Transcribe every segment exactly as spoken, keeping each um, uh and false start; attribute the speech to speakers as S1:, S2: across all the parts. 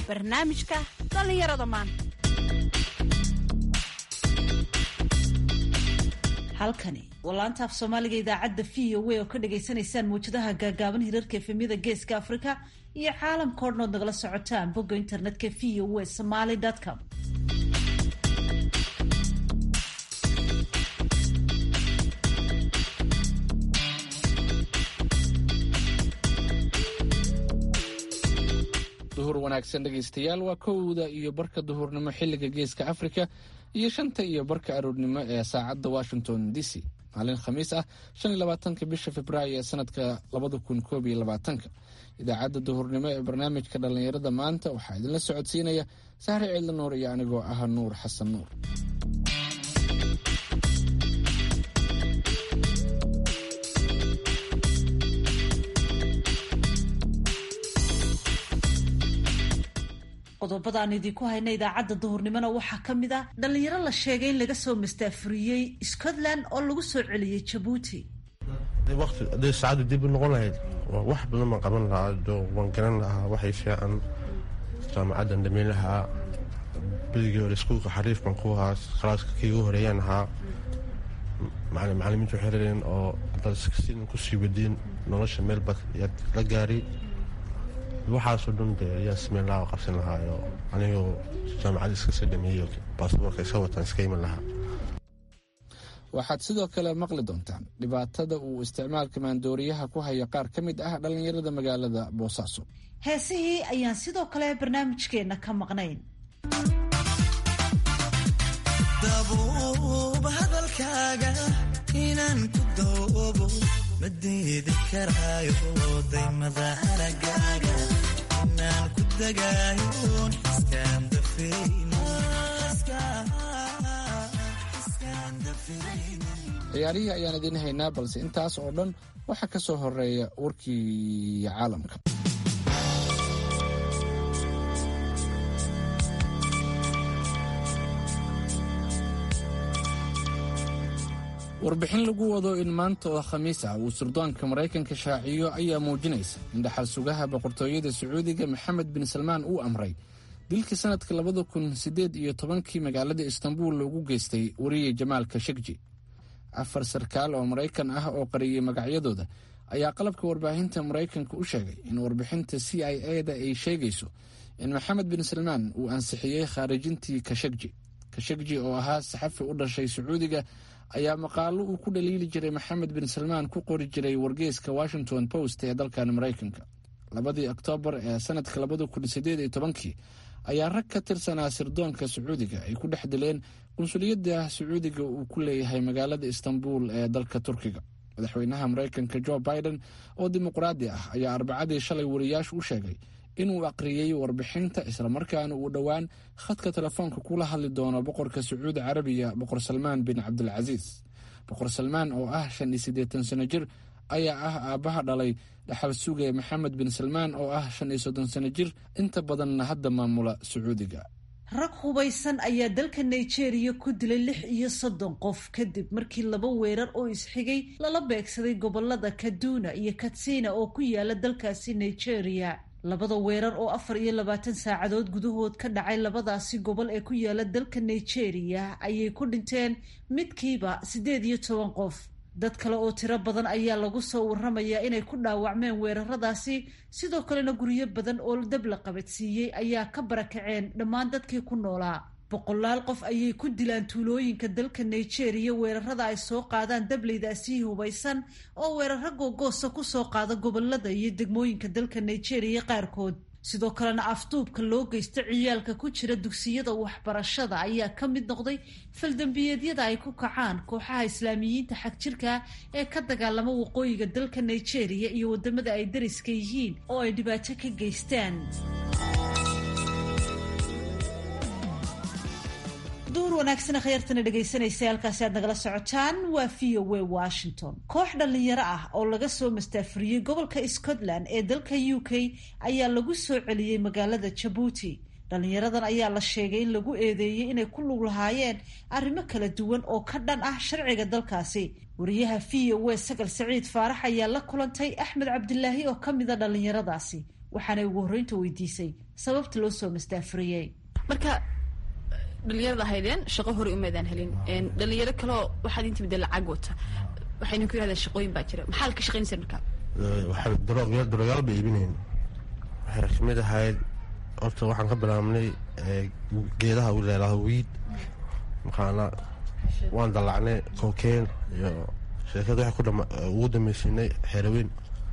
S1: barnaamijka dhallinyarada maanta.
S2: halkani waa laanta af soomaaliga idaacadda v o a oo ka dhagaysanaysaan mawjadaha gaagaaban hirarka efemyada geeska afrika iyo caalamka odhanood nagala socotaan bogga internetka v o a somaly dot com.
S3: duhur wanaagsan dhegaystayaal, waa kowda iyo barka duhurnimo xilliga geeska afrika iyo shanta iyo barka aroornimo ee saacadda washington d c. maalin khamiis ah shan iyo labaatanka bisha februaayo ee sanadka labada kun koob iyo labaatanka. idaacadda duhurnimo ee barnaamijka dhallinyarada maanta waxaa idinla socodsiinaya sahre ciidla nuur iyo anigoo ah nuur xasan nuur.
S2: qodobada aan idinku hayna idaacadda duhurnimona waxaa ka mid ah dhallinyaro la sheegay in laga soo mastaafuriyey Scotland oo lagu soo celiyey Djibouti.
S4: waqti haday saacadu dib u noqon lahayd wax badan ma qaban lahaa, waan garan lahaa waxay fiican jaamacaddan dhameyn lahaa. biligii hore iskuulka xariif baan ku ahaa, khalaaska kii ugu horeeyaan ahaa. macallimiintu waxay rabeen oo dad sidan ku sii wadeen nolosha meel bad yaad la gaari. waxaasoo dhan dee ayaa sameyn lahaa oo qabsan lahaayo anigoo jaamacadda iska soo dhameeyo baasboorka iska wataan iska iman lahaa.
S3: waxaad sidoo kale maqli doontaan dhibaatada uu isticmaalka maandooriyaha ku haya qaar ka mid ah dhallinyarada magaalada boosaaso.
S2: heesihii ayaan sidoo kale barnaamijkeenna ka maqnayn.
S5: dabuuba hadalkaaga inaan ku doobo ma diidi karaayo daymada aragaaga inaan ku dagaayoon iskaan
S3: ciyaarihii ayaan idiin haynaa, balse intaas oo dhan waxaa ka soo horeeya warkii caalamka. warbixin lagu wado in maanta oo khamiis ah uu sirdoonka maraykanka shaaciyo ayaa muujinaysa in dhaxal sugaha boqortooyada sacuudiga maxamed bin salmaan uu amray dilkii sanadka labada kun siddeed iyo tobankii magaalada istanbul loogu geystay wariye jamaal kashegji. afar sarkaal oo maraykan ah oo qariyey magacyadooda ayaa qalabka warbaahinta maraykanka u sheegay in warbixinta c i a da ay sheegayso in maxamed bin salmaan uu ansixiyey khaarijintii kashegji. kashegji oo ahaa saxafi u dhashay sacuudiga ayaa maqaalo uu ku dhaliili jiray maxamed bin salmaan ku qori jiray wargeyska washington post ee dalkan maraykanka. labadii oktoobar ee sanadka labada kun sideed iyo tobankii ayaa rag ka tirsanaa sirdoonka sacuudiga ay ku dhex dileen qunsuliyadda sacuudiga uu ku leeyahay magaalada istanbul ee dalka turkiga. madaxweynaha maraykanka joe biden oo dimuqraadi ah ayaa arbacadii shalay wariyaashu u sheegay inuu aqriyey warbixinta islamarkaana uu dhowaan khadka telefoonka kula hadli doono boqorka sacuudi carabiya boqor salmaan bin cabdilcasiis. boqor salmaan oo ah shan iyo siddeetan sano jir ayaa ah aabbaha dhalay dhaxal suge maxamed bin salmaan oo ah shan iyo soddon sano jir inta badanna hadda maamula sacuudiga.
S2: rag hubaysan ayaa dalka nigeria ku dilay lix iyo soddon qof kadib markii laba weerar oo isxigay lala beegsaday gobolada kaduna iyo katsina oo ku yaala dalkaasi nigeria. labada weerar oo afar iyo labaatan saacadood gudahood ka dhacay labadaasi gobol ee ku yaala dalka nigeria ayay ku dhinteen midkiiba siddeed iyo toban qof. dad kale oo tiro badan ayaa lagu soo warramayaa inay ku dhaawacmeen weeraradaasi, sidoo kalena guryo badan oo dab la qabadsiiyey ayaa ka barakaceen dhammaan dadkii ku noolaa. boqolaal qof ayay ku dilaan tuulooyinka dalka nigeria weerarada ay soo qaadaan dableydaasi hubaysan oo weeraro googoosa ku soo qaada gobolada iyo degmooyinka dalka nigeria qaarkood. sidoo kalena afduubka loo geysta ciyaalka ku jira dugsiyada waxbarashada ayaa ka mid noqday faldambiyeedyada ay ku kacaan kooxaha islaamiyiinta xagjirka ee ka dagaalama waqooyiga dalka nigeria iyo wadamada ay dariska yihiin oo ay dhibaato ka geystaan. duur wanaagsan khayartana dhegaysanaysa halkaasi aad nagala socotaan waa v o a washington. koox dhallinyaro ah oo laga soo mastaafuriyey gobolka Scotland ee dalka U K ayaa lagu soo celiyey magaalada Djibouti. dhallinyaradan ayaa la sheegay in lagu eedeeyey inay ku lug lahaayeen arrimo kala duwan oo ka dhan ah sharciga dalkaasi. wariyaha v o a Sagal Saciid Faarax ayaa la kulantay Axmed Cabdilaahi oo ka mid ah dhallinyaradaasi waxaanay ugu horreynta weydiisay sababta loo soo mastaafuriyey.
S1: marka dhalinyarada ahaydeen shaqo hore umaydaan helin, dhalinyaro kaleo waxaad inta midda lacag wata waxayna ku yidhahdeen shaqooyin baa jira, maxaa la ka shaqaynaysa markaa?
S4: waxay daroogayaal daroogaal bay iibinayn. waxay kamid ahayd horta waxaan ka bilaabnay geedaha u leelaha wiid, markaana waan dallacnay cocaine iyo sheekada waxay ugu dambaysiinay heroin.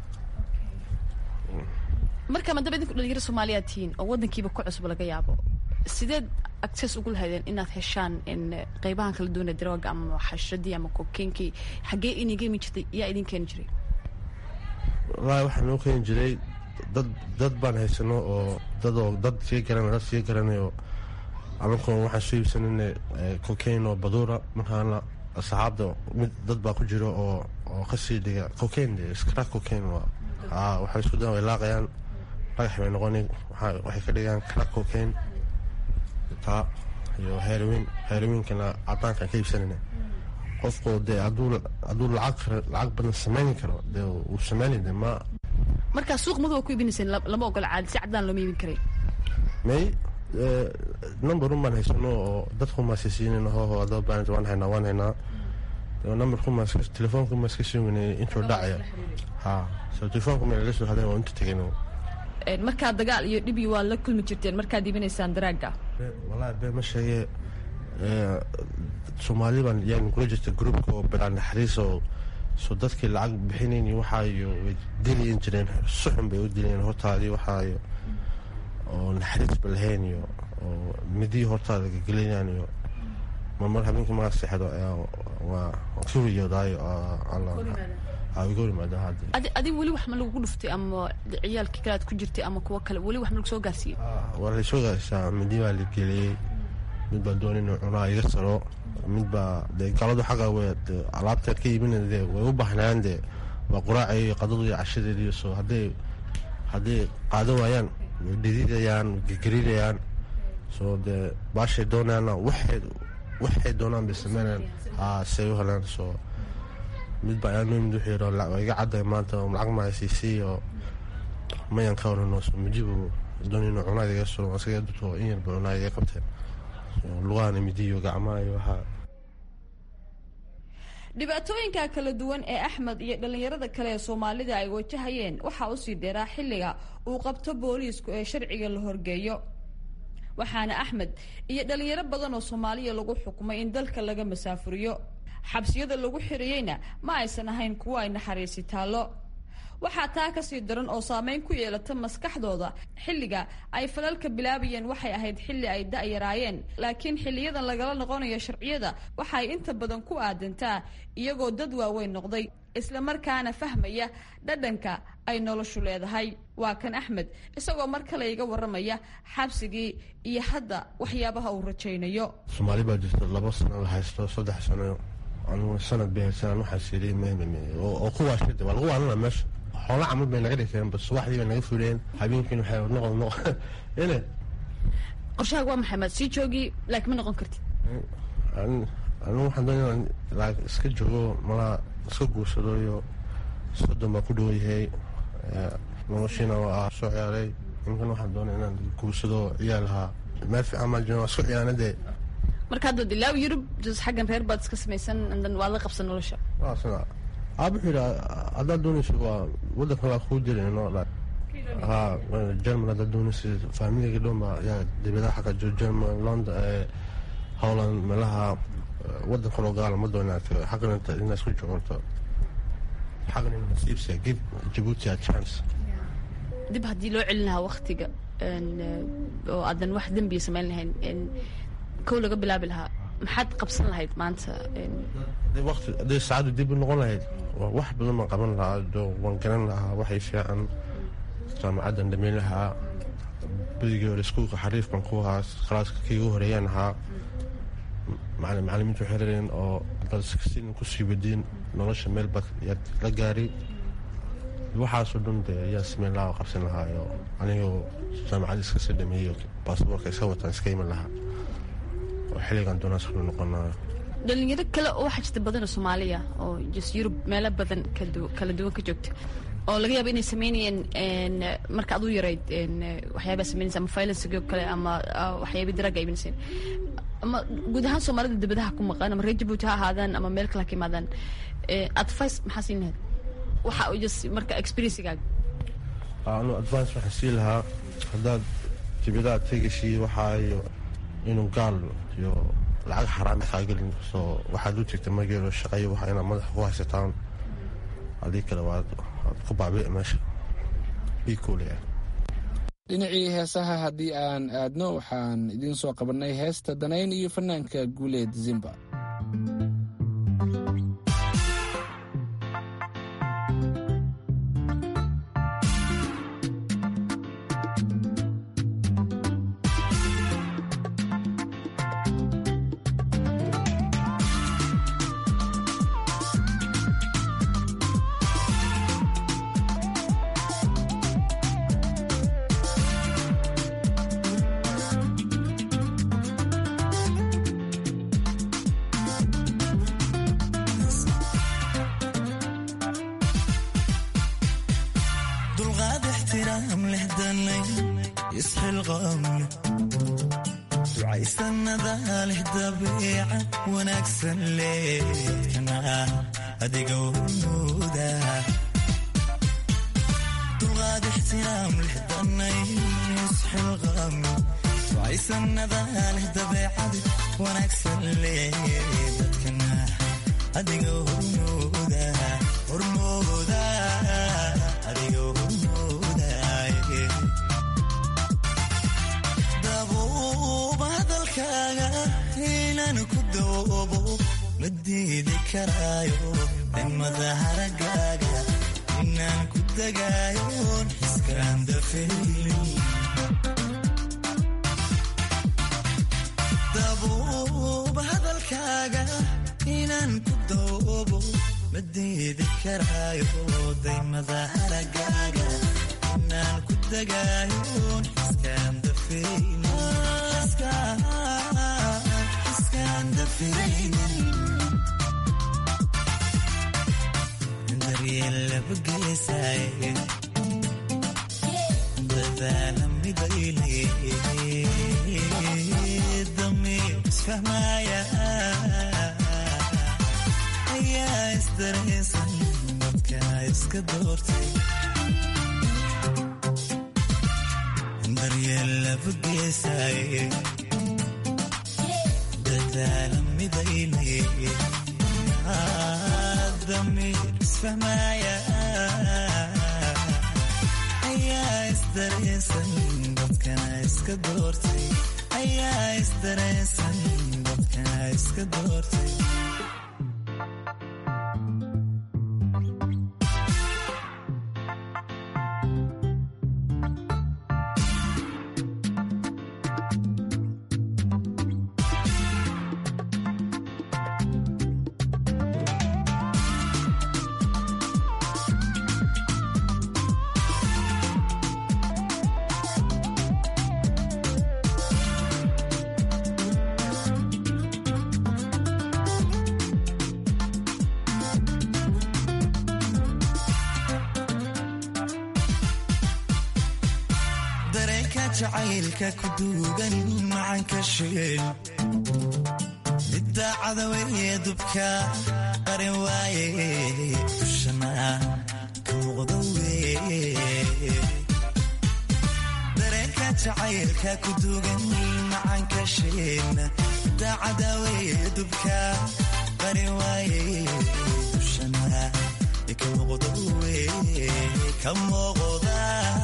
S1: marka madaba idinku dhalinyaro soomaaliyaad tihiin oo waddankiiba ku cusub laga yaabo, sideed access ugu lahaydeen inaad heshaan in qaybahan kala duwana darooga ama xashradii ama cocainekii xaggee iniga imi jirtay yaa idin keeni jiray?
S4: wallaahi waxaa noo keeni jiray dad dad baan haysano oo dadoo dad sii garanay dad sii garanayo anankoo waxaan soo iibsanayna cocaine oo baduura, markaana asxaabda mid dad baa ku jiro oo oo kasii dhiga cocaine de scrack cocaine waa aa waxay isku dayan way laaqayaan dhagax bay noqonin waxay ka dhigaan crack cocaine taa iyo heroin. heroinkana cadaankaan ka iibsanayna. qofku dee hadduu hadduu lacag lacag badan samayn karo dee uu sameynay de ma
S1: markaa suuq madow ku iibinayseen lama ogola caadi si cadaan looma iibin karay?
S4: may number un baan haysano oo dadku maasisiinin hoho adoo baan waan haynaa waan haynaa numberku maas telefoonku maas ka suugnay intuu dhacaya ha soo telefoonku meel la soo haday oo inta tegayno.
S1: markaa dagaal iyo dhib waa la kulmi jirteen markaad iibinaysaan daraaga?
S4: wallaahi bee ma sheegay Soomaali baan yaan kula jirta groupka oo bilaan naxariis oo soo dadkii lacag bixinayni waxaa iyo way dilayn jireen, suxun bay u dilayeen hortaadii waxaa iyo oo naxariis ba lahayn iyo oo midii hortaada gelinayaan iyo marmar habeenkii markaa seexdo waa kuriyodaayo
S1: adig weli wax ma lagu dhuftay ama ciyaalkii kale aad ku jirtay ama kuwo kale weli wax ma lagu soo gaarsiiyey?
S4: waa la soo gaarsiiyaa. midii baa la geliyey, mid baa doon inuu cunaa iga saro, mid baa dee galadu xaqa w alaabteed ka iibinay dee way u baahnayaan dee waa quraacay iyo qadadu iyo cashadeediiyo soo hadday hadday qaado waayaan way dhididayaan gegariirayaan soo dee baashay doonayaanna waxay waxay doonaan bay sameynayaan haa say u helaan. soo mid baa ayaa noo mid wuxuu yidhi waa iga cadday maanta lacag maa siisii oo mayan ka horano soo mijibu doon inuu cunaad iga suro asaga duto in yarba cunaad iga qabteen lugahan midiyo gacmaha iyo waxaa.
S1: dhibaatooyinka kala duwan ee axmed iyo dhalinyarada kale ee soomaalida ay wajahayeen waxaa usii dheeraa xilliga uu qabto booliisku ee sharciga la horgeeyo, waxaana axmed iyo dhalinyaro badan oo soomaaliya lagu xukumay in dalka laga masaafuriyo. xabsiyada lagu xiriyeyna ma aysan ahayn kuwo ay naxariisi taallo. waxaa taa kasii daran oo saameyn ku yeelata maskaxdooda. xilliga ay falalka bilaabayeen waxay ahayd xilli ay da-yaraayeen, laakiin xiliyadan lagala noqonayo sharciyada waxay inta badan ku aadantaa iyagoo dad waaweyn noqday isla markaana fahmaya dhadhanka ay noloshu leedahay. waa kan axmed isagoo mar kale iga waramaya xabsigii iyo hadda waxyaabaha uu rajaynayo.
S4: soomaali baa jirta laba sano la haysto saddex sano anugu sanad bay haysanaan waxaas yidhi oo kuwaashida waa lagu waalanaa meesha xoola camal bay naga dhigteen bas subaxdii bay naga fuleen habeenkiina waxay noqon noqon ine
S1: qorshahaaga waa maxay maad sii joogi laakiin ma noqon kartid?
S4: anigu waxaan doonaya inaan iska joogo malaa iska guursado iyo soddon baa ku dhow yahay noloshiina waa soo ciyaaray imkan waxaan doonaya inaan guursado ciyaalahaa meel fiican maa jiro waa isku ciyaana dee.
S1: marka hadda dilaaw yurub xaggan reer baad iska samaysan waad la qabsan nolosha?
S4: aaba wuxuu yidhi haddaad doonaysa waa waddanka waa kuu jirayno ha german haddaad doonaysa faamiliga dhown baa yaa dibadaha xagga jiro german london holland meelaha waddan kaloo gaala ma doona xaqan inaad isku joogto xaqan in nasiibsa give Djibouti a chance.
S1: dib haddii loo celin lahaa waktiga oo aadan wax dembiya samayn lahayn kow laga bilaabi lahaa maxaad qabsan lahayd maanta?
S4: waqti hadday saacaddu dib u noqon lahayd wax badan baan qaban lahaa, waan garan lahaa waxay fiican, jaamacaddan dhameyn lahaa, beligii hore iskuulka xariif baan ku ahaa, khalaaska kaigu horeeyaan ahaa, macalimiintu xirareen oo balsin kusii wadiin nolosha meel bad yaad la gaari waxaasoo dhan dee ayaa sameyn lahaa oo qabsan lahaa iyo anigoo jaamacadda iska sii dhameeyo baasaboorka iska wataan iska iman lahaa oo xilligan doonaa sulu noqonaayo.
S1: dhalinyaro kale oo waxaa jirta badanoo soomaaliya oo just yurub meelo badan kala duwan ka joogta oo laga yaabo inay sameynayeen marka aad u yarayd waxyaaba sameynaysa ama violence kale ama waxyaaba drug ay binayeen ama guud ahaan Soomaalida dibadaha ku maqan ama Djibouti ha ahaadaan ama meel kale ka imaadaan advice maxaa siin lahayd waxa uu just marka experience-gaaga
S4: aanu advice waxa siin lahaa hadaad dibadaha tagaysi waxa iyo inuu gaal iyo lacag xaraam ka galin soo waxaad u tagtay magaalo shaqeeyo waxa ina madax ku haysataan adii kale waad ku baabi'ay meesha bikooliya
S3: dhinacii heesaha haddii aan aadno waxaan idiin soo qabanay heesta Danayn iyo fanaanka Guuleed Zimba.
S5: jacaylka ku duugan macanka shil midda cadaweeye dubka qarin waaye dushana kuuqda weeye dareenka jacaylka ku duugan macanka shil midda cadaweeye dubka qarin waaye dushana kuuqda weeye kamoqda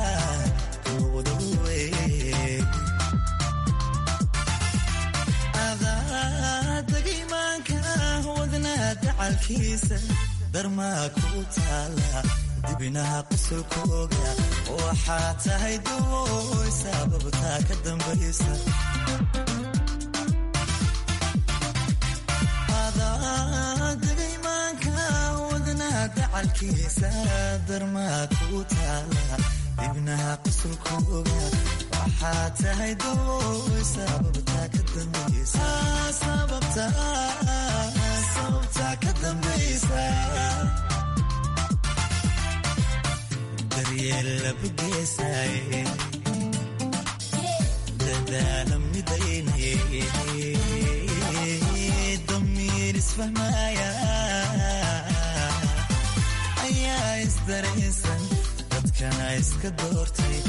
S5: dacalkiisa darmaa ku taala dibinaha qusulkooga waxaa tahay dooy sababtaa ka dambaysa adagaymaanka wadnaha dacalkiisa darmaa ku taala dibinaha qusulkooga waxaa tahay dooy sababtaa ka dambaysa daryeel labageesaaye dadaala midaynaye damiir isfahmaaya ayaa isdaraysan dadkana iska doortay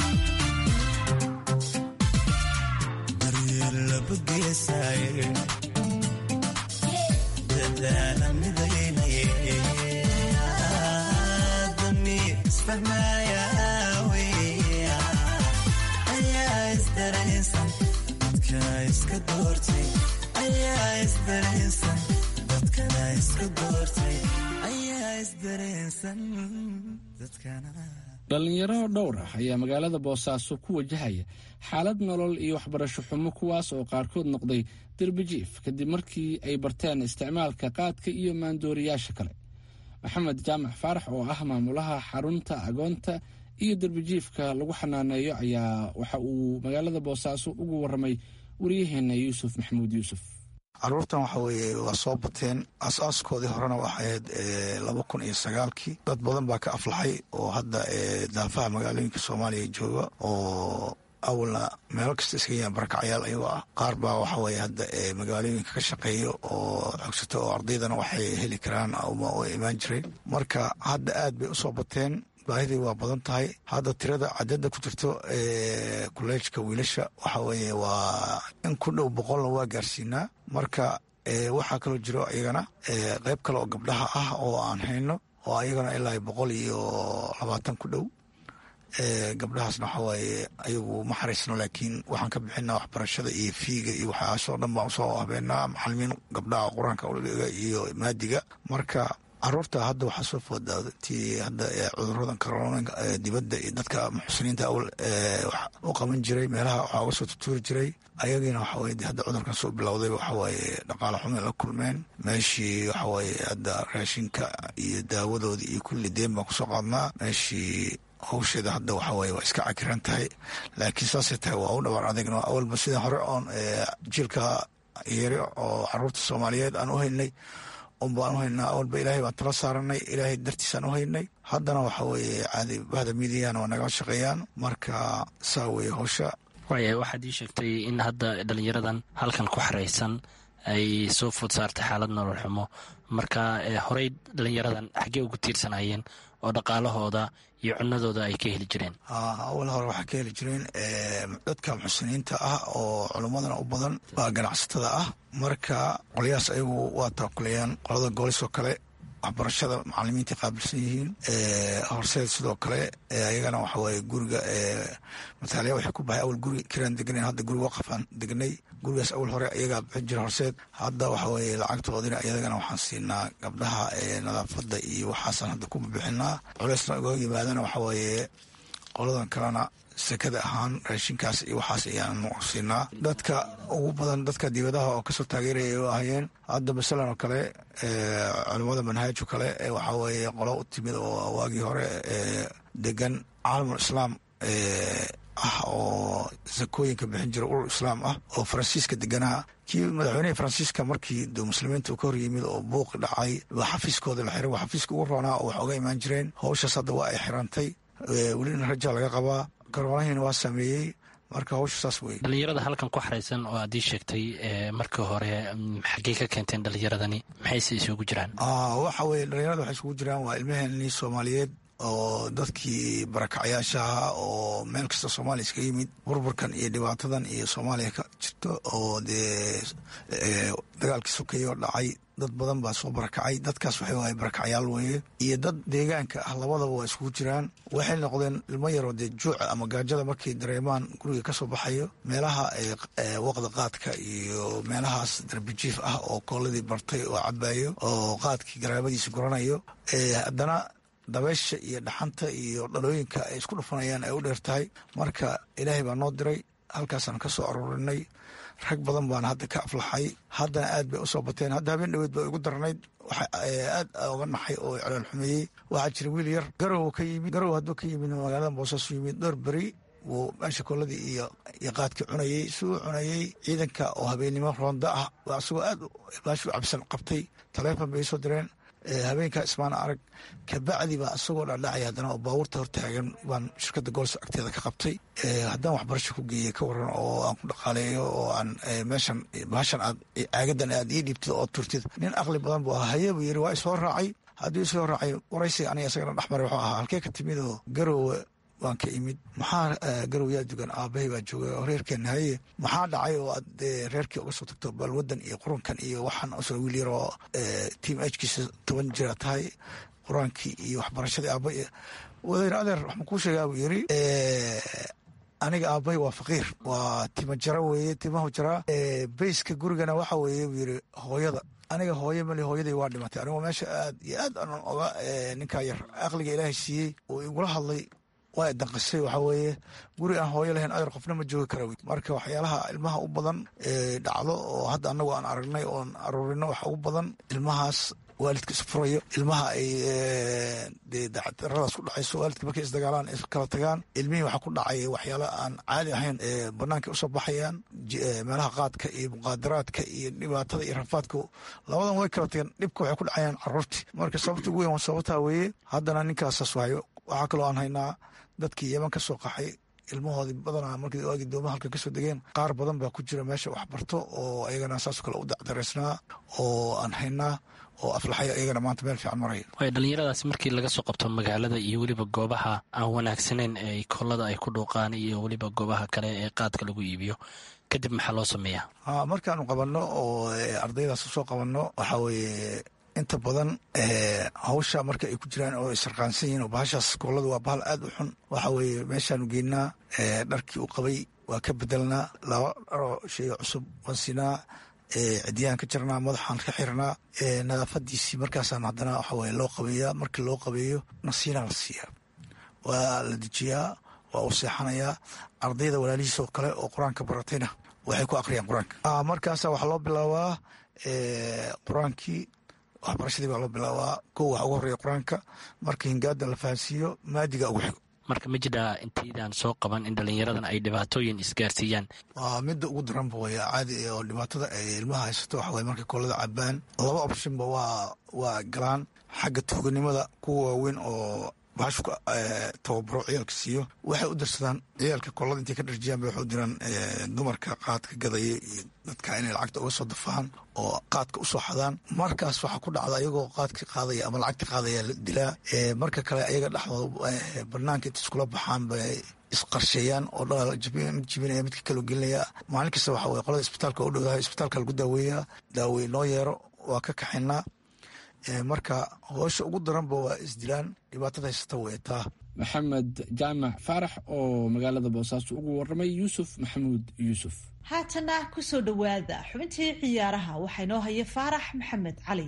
S5: daryeel labageesaaye dadaala midaynaye damiir isfahmaaya ayaa isdaraysan dadkana iska doortay ayaa isdaraysan dadkana iska doortay ayaa isdaraysan dadkana.
S3: dhallinyaro dhowr ah ayaa magaalada boosaaso ku wajahaya xaalad nolol iyo waxbarasho xumo kuwaas oo qaarkood noqday derbijiif kadib markii ay barteen isticmaalka qaadka iyo maandooriyaasha kale. maxamed jaamac faarax oo ah maamulaha xarunta agoonta iyo derbijiifka lagu xanaaneeyo ayaa waxa uu magaalada boosaaso ugu waramay waryaheena yuusuf maxamuud yuusuf.
S6: caruurtan waxa weeye waa soo bateen asaaskoodii horena waxay ahayd laba kun iyo sagaalkii dad badan baa ka aflaxay oo hadda daafaha magaalooyinka soomaaliya jooga oo awalna meelo kasta iska yahan barakacyaal ayagoo ah. qaar baa waxa weye hadda magaalooyinka ka shaqeeyo oo xogsato oo ardaydana waxay heli karaan uma oo imaan jiray. marka hadda aad bay usoo bateen, baahidii waa badan tahay. hadda tirada cadada ku jirto kuleejka wiilasha waxa weeye waa in ku dhow boqolna waa gaarsiinaa. marka waxaa kaloo jiro iyagana qayb kale oo gabdhaha ah oo aan hayno oo ayagana ilaa boqol iyo labaatan ku dhow. gabdhahaasna waxa waaye ayagu ma xariisno, laakiin waxaan ka bixinaa waxbarashada iyo fiiga iyo waxaasoo dhan baan usoo habeenaa macalimiin gabdhaha qur-aanka udhiga iyo maadiga. marka caruurta hadda waxaa soo foodaaday tii hadda cuduradan corona dibadda iyo dadka muxsiniinta awal u qaban jiray meelaha waxaa uga soo tutuuri jiray. ayagiina waxa weye hadda cudurkan soo bilowday waxawaaye dhaqaale xumo la kulmeen. meeshii waxawaaye hadda raashinka iyo daawadoodii iyo kulli deen baan kusoo qaadnaa. meeshii hawsheeda hadda waxawaaye waa iska cakiran tahay, laakiin saasay tahay waa u dhawaar adegno awalba sida hore oon jiilka yari oo caruurta soomaaliyeed aan u haynay un baan u haynaa. awalba ilaahay baan tala saaranay, ilaahay dartiisaan u haynay. haddana waxa weeye caadi bahda miidiyana waa nagala shaqeeyaan. marka saa weeye howsha.
S7: waaya waxaad ii sheegtay in hadda dhalinyaradan halkan ku xaraysan ay soo food saartay xaalad nolol xumo. marka horey dhalinyaradan xaggee ugu tiirsanayeen oo dhaqaalahooda iyo cunadooda ay ka heli jireen?
S6: awal hore waxaa ka heli jireen dadka muxsiniinta ah oo culummadana u badan baa ganacsatada ah. marka qolyahaas ayagu waa taakulayaan. qolada goolis oo kale waxbarashada macalimiinta qaabilsan yihiin. horseed sidoo kale ayagana waxa waaye guriga mataaliya waxay ku bahay awal guri kiraan degnayn, hadda guri waqafaan degnay. gurigaas awal hore ayagaa bixin jira horseed. hadda waxa weeye lacagtoodina iyagana waxaan siinaa gabdhaha nadaafada iyo waxaasaan hadda ku bixinaa. culeysna uga yimaadana waxa weeye qoladan kalena sekada ahaan raashinkaas iyo waxaas ayaan siinaa. dadka ugu badan dadka dibadaha oo kasoo taageeraya u ahayeen. hadda masalan oo kale culimmada manhaaj oo kale waxaa weeye qolo u timid oo waagii hore degan caalamul islaam ah oo sakooyinka bixin jira urur islaam ah oo faransiiska deganaha. kii madaxweynihii faransiiska markii de muslimiinta ka hor yimid oo buuqi dhacay waa xafiiskooda la xiray. waa xafiiska ugu roonaa oo wax oga imaan jireen. hawshaas hadda waa ay xirantay, welina rajaa laga qabaa. garoolahiina waa sameeyey. marka hawsha saas wey.
S7: dhalinyarada halkan ku xaraysan oo aad ii sheegtay markii hore xaggey ka keenteen dhalinyaradani, maxayse isugu jiraan?
S6: waxa weye dhalinyarada waxay isugu jiraan waa ilmaheenii soomaaliyeed oo dadkii barakacyaashaha oo meel kasta soomaaliya iska yimid. burburkan iyo dhibaatadan iyo soomaaliya ka jirto oo dee dagaalkii sokeeye oo dhacay dad badan baa soo barakacay. dadkaas waxay waay barakacyaal weeye iyo dad deegaanka ah, labadaba waa iskugu jiraan. waxay noqdeen ilmo yaroo dee juuca ama gaajada markay dareemaan guriga kasoo baxayo meelaha waqda qaadka iyo meelahaas darbijiif ah oo kooladii bartay oo cabayo oo qaadkii garaabadiisa guranayo. haddana dabeysha iyo dhaxanta iyo dhalooyinka ay isku dhufanayaan ay u dheer tahay. marka ilaahay baa noo diray, halkaasaan ka soo aruurinay. rag badan baana hadda ka aflaxay. haddana aad bay usoo bateen. hadda habeen dhaweed ba igu darnayd waxa aad oga naxay oo calool xumeeyey. waxaa jira wiil yar garow ka yimid garow hadduu ka yimid magaalada boosaasu yimid dhowr beri wuu meesha kooladii iyo iyo qaadkii cunayey. suu cunayey ciidanka oo habeennimo roonda ah waa isagoo aad baashu cabsan qabtay. taleefon bay soo direen habeenkaa ismaan arag kabacdi baa isagoo dhadhacaya haddana oo baabuurta hortaagan baan shirkadda gols agteeda ka qabtay haddaan waxbarasho ku geeyey ka waran oo aan ku dhaqaaleeyo oo aan meeshan bahashan aad caagadan aad ii dhiibtid oo turtid nin aqli badan buu ahaa haye buu yidhi waa isoo raacay hadduu isoo raacay waraysiga aniga isagana dhexmaray wuxuu ahaa halkee ka timid oo garowe waan ka imid maxaa garow yaa dugan aabahay baa jooga oo reerkeenna haye maxaa dhacay oo aad reerkii uga soo tagto bal waddan iyo qurunkan iyo waxaan usoo wiil yar oo tiam ajkiisa toban jira tahay qur-aankii iyo waxbarashadii aaba wadayr adeer waxaan kuu sheegaa buu yidhi aniga aabahay waa faqiir waa tima jara weeye timahu jaraa bayska gurigana waxa weeye buu yidhi hooyada aniga hooye mali hooyaday waa dhimatay anigoo meesha aad iyo aad aan oga ninkaa yar aqliga ilaahay siiyey oo igula hadlay waa danqisay waxaa weeye guri aan hooyo lahayn adeer qofna ma joogi kara marka waxyaalaha ilmaha u badan dhacdo oo hadda annagu aan aragnay oon aruurino waxa ugu badan ilmahaas waalidka isfurayo ilmaha ay dee dacdaradaas ku dhacayso waalidka markay isdagaalaan iskala tagaan ilmihii waxaa ku dhacay waxyaala aan caadi ahayn bannaankay usoo baxayaan meelaha qaadka iyo muqaadaraadka iyo dhibaatada iyo rafaadka labadan way kala tagaan dhibka waxay ku dhacayaan caruurtii marka sababta ugu weyn sababtaa weeye haddana ninkaasaas waayo waxaa kaloo aan haynaa dadkii yeman ka soo qaxay ilmahoodii badanaa markii waagii doomaha halka ka soo degeen qaar badan baa ku jira meesha waxbarto oo ayagana saasoo kale u dacdaraysnaa oo aan haynaa oo aflaxaya iyagana maanta meel fiican maraya
S7: way dhallinyaradaasi markii laga soo qabto magaalada iyo weliba goobaha aan wanaagsanayn ee kollada ay ku dhuuqaan iyo weliba goobaha kale ee qaadka lagu iibiyo kadib maxaa loo sameeyaa
S6: markaanu qabanno oo ardaydaas usoo qabanno waxaa weeye inta badan hawsha marka ay ku jiraan oo isarqaansan yihiin oo bahashaas koolada waa bahal aad u xun waxa weeye meeshaanu geynaa dharkii uu qabay waa ka bedelnaa laba dharoo sheega cusub waan siinaa cidiyaan ka jirnaa madaxaan ka xirnaa nadaafadiisii markaasaan haddana waxa weye loo qabeeyaa markii loo qabeeyo nasiinaa la siiyaa waa la dejiyaa waa u seexanayaa ardayda walaalihiis oo kale oo qur-aanka baratayna waxay ku aqriyaan qur-aanka markaasa waxaa loo bilaabaa qur-aankii waxbarashadii baa loo bilaabaa kow waxa ugu horreeya qur-aanka marka hingaada la fahansiiyo maadiga ugu xigo
S7: marka ma jiraa intaydaan soo qaban in dhallinyaradan ay dhibaatooyin isgaarsiiyaan
S6: waa midda ugu daranba waya caadi oo dhibaatada ay ilmaha haysato waxa weye markay koolada cabaan laba optionba waa waa galaan xagga tuuganimada kuwa waaweyn oo bahashu tababaro ciyaalka siiyo waxay u dirsadaan ciyaalka koolada intay ka dharjiyaan bay waxay u diraan dumarka qaadka gadaya iyo dadka inay lacagta uga soo dafaan oo qaadka usoo xadaan markaas waxaa ku dhacda iyagoo qaadka qaadaya ama lacagta qaadaya la dilaa marka kale ayaga dhexdooda banaanka inta iskula baxaan bay isqarsheeyaan oo dhalal jibinaya midka kaloo gelinaya maalin kasta waxa weye qolada isbitaalka u dhowdahay isbitaalka lagu daaweeyaa daawey noo yeero waa ka kaxaynaa marka hoosha ugu daranba waa isdilaan dhibaatada haysata weetaa
S3: maxamed jaamac faarax oo magaalada boosaaso ugu waramay yuusuf maxamuud yuusuf
S2: haatana ku soo dhowaada xubintii ciyaaraha waxaa inoo haya faarax maxamed cali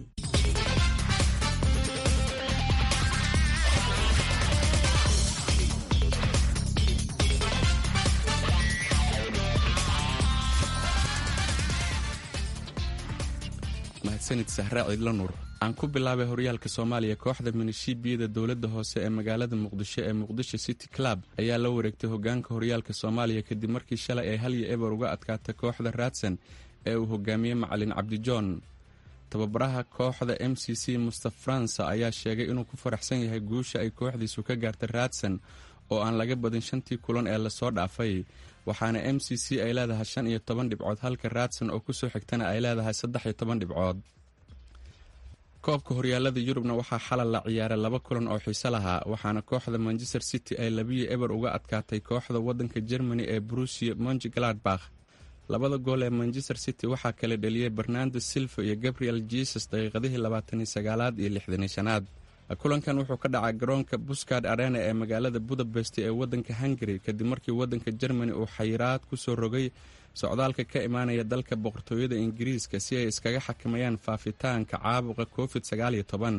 S8: mahadsanid sahraa ciidla nuur aan ku bilaabay horyaalka soomaaliya kooxda minishiibiyada dowladda hoose ee magaalada muqdisho ee muqdisho city club ayaa la wareegtay hogaanka horyaalka soomaaliya kadib markii shalay ay hal iyo eber uga adkaatay kooxda raadsan ee uu hogaamiyey macalin cabdijoon tababaraha kooxda m c c mustaf faransa ayaa sheegay inuu ku faraxsan yahay guusha ay kooxdiisu ka gaartay raadsan oo aan laga badin shantii kulan ee lasoo dhaafay waxaana m c c ay leedahay shan iyo toban dhibcood halka raadsan oo kusoo xigtana ay leedahay saddex iyo toban dhibcood koobka horyaalada yurubna waxaa xalal la ciyaaray laba kulan oo xiise lahaa waxaana kooxda manchester city ay labiyo eber uga adkaatay kooxda wadanka germany ee brusia monchengladbach labada gool ee manchester city waxaa kala dheliyey bernardo silva iyo gabriel jesus daqiiqadihii labaataniyo sagaalaad iyo lixdaniyo shanaad kulankan wuxuu ka dhacay garoonka buskard arena ee magaalada budapest ee wadanka hungary kadib markii wadanka germany uu xayiraad ku soo rogay socdaalka ka imaanaya dalka boqortooyada ingiriiska si ay iskaga xakamayaan faafitaanka caabuqa covid sagaal iyo toban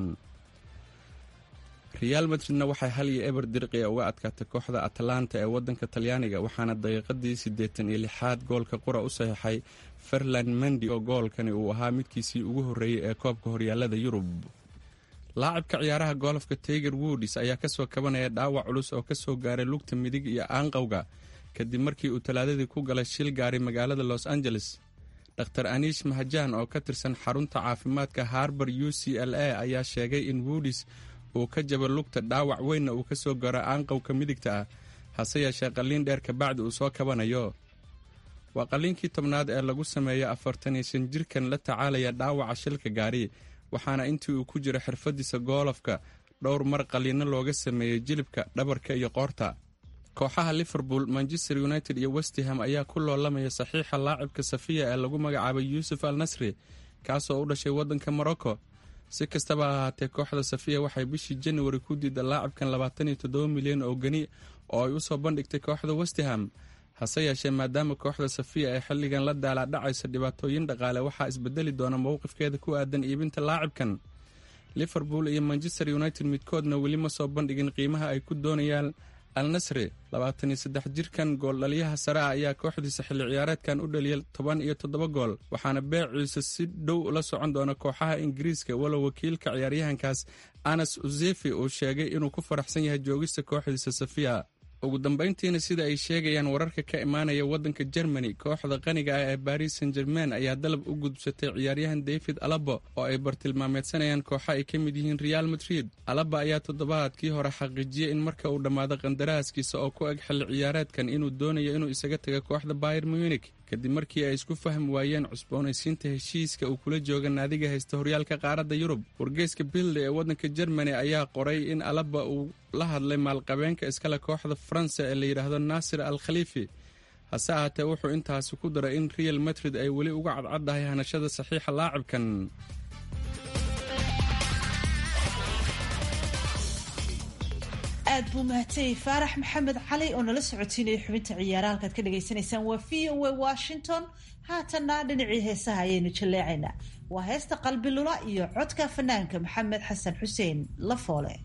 S8: real madridna waxay hal iyo eber dirqiya uga adkaatay kooxda atlanta ee wadanka talyaaniga waxaana daqiiqadii siddeetan iyo lixaad goolka qura u saxiixay ferland mendi oo goolkani uu ahaa midkiisii ugu horreeyey ee koobka horyaalada yurub laacibka ciyaaraha goolofka tiger woods ayaa kasoo kabanaya dhaawac culus oo kasoo gaaray lugta midig iyo aanqowga kadib markii uu talaadadii ku galay shil gaari magaalada los angeles dhakhtar aniish mahajaan oo ka tirsan xarunta caafimaadka harbar u c l a ayaa sheegay in woodis uu ka jaba lugta dhaawac weynna uu ka soo garo aanqowka midigta ah, hase yeeshee qalliin dheer kabacdi uu soo kabanayo. waa qalliinkii tobnaad ee lagu sameeyo afartan iyo shan jirkan la tacaalaya dhaawaca shilka gaari, waxaana intii uu ku jiro xirfadiisa goolofka dhowr mar qalliinno looga sameeyey jilibka, dhabarka iyo qoorta. kooxaha liverpool, manchester united iyo westham ayaa ku loolamaya saxiixa laacibka safiya ee lagu magacaabay yuusuf al nasri, kaasoo u dhashay waddanka morocco. si kastaba ha ahaatee kooxda safiya waxay bishii januari ku diida laacibkan labaatan iyo toddoba milyan oo geni oo ay u soo bandhigtay kooxda westham. hase yeeshee maadaama kooxda safiya ay xilligan la daalaadhacaysa dhibaatooyin dhaqaale, waxaa isbedeli doona mowqifkeeda ku aadan iibinta laacibkan. liverpool iyo manchester united midkoodna weli ma soo bandhigin qiimaha ay ku doonayaan al nasri. labaatan iyo saddex jirkan gooldhaliyaha sare ah ayaa kooxdiisa xilli ciyaareedkan u dhaliyay toban iyo toddoba gool, waxaana beeciisa si dhow la socon doona kooxaha ingiriiska, walow wakiilka ciyaaryahankaas anas uzefi uu sheegay inuu ku faraxsan yahay joogista kooxdiisa safiya. ugu dambayntiina sida ay sheegayaan wararka ka imaanaya waddanka Germany, kooxda qaniga ah ee Paris Saint-Germain ayaa dalab u gudbsatay ciyaaryahan David Alaba oo ay bartilmaameedsanayaan kooxa ay ka mid yihiin Real Madrid. Alaba ayaa toddobaadkii hore xaqiijiyay in marka uu dhammaado qandaraaskiisa oo ku eg xilli ciyaareedkan inuu doonayo inuu isaga tago kooxda Bayern Munich kadib markii ay isku fahmi waayeen cusboonaysiinta heshiiska uu kula jooga naadiga haysta horyaalka qaaradda Yurub. wargeyska Bild ee waddanka Germany ayaa qoray in Alaba uu la hadlay maalqabeenka iskale kooxda France ee la yidhaahdo Nasser Al Khalifi. hase ahaatee wuxuu intaasi ku daray in Real Madrid ay weli uga cadcaddahay hanashada saxiixa laacibkan.
S2: aad buu mahadsanyahay faarax maxamed cali oo nala socotiinaya xubinta ciyaaraha halkaad ka dhagaysanaysaan waa v o a Washington. haatanna dhinacii heesaha ayaynu jaleecaynaa. waa heesta qalbi lula iyo codka fanaanka maxamed xasan xuseen Lafoole.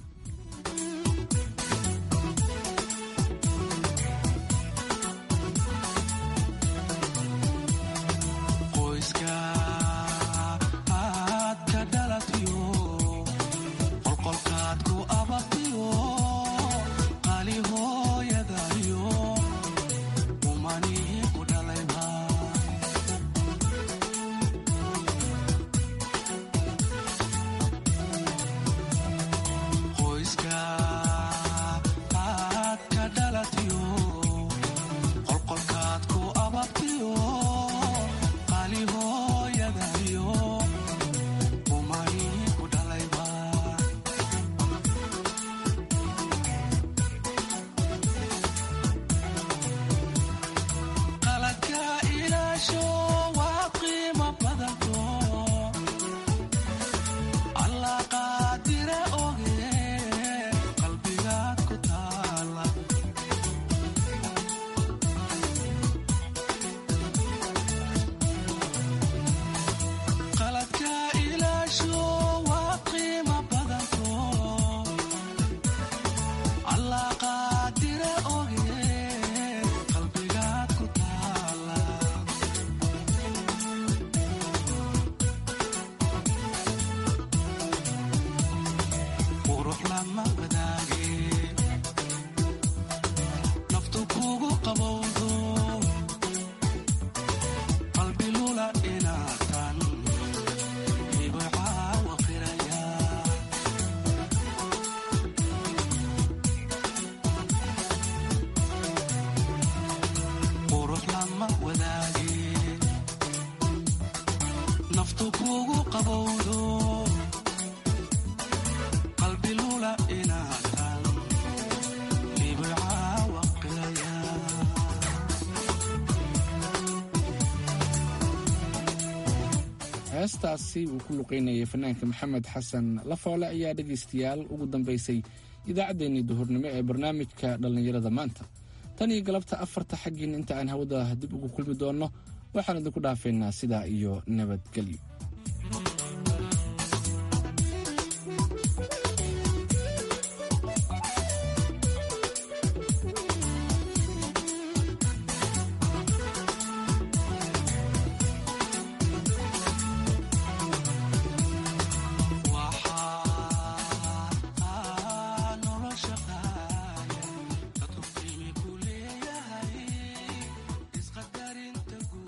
S3: heestaasi uu ku luqeynayay fanaanka maxamed xasan Lafoole ayaa dhegaystayaal ugu dambaysay idaacaddeenii duhurnimo ee barnaamijka dhallinyarada maanta. tan iyo galabta afarta xaggiin inta aan hawada dib ugu kulmi doonno waxaan idinku dhaafeynaa sidaa iyo nabadgelyo.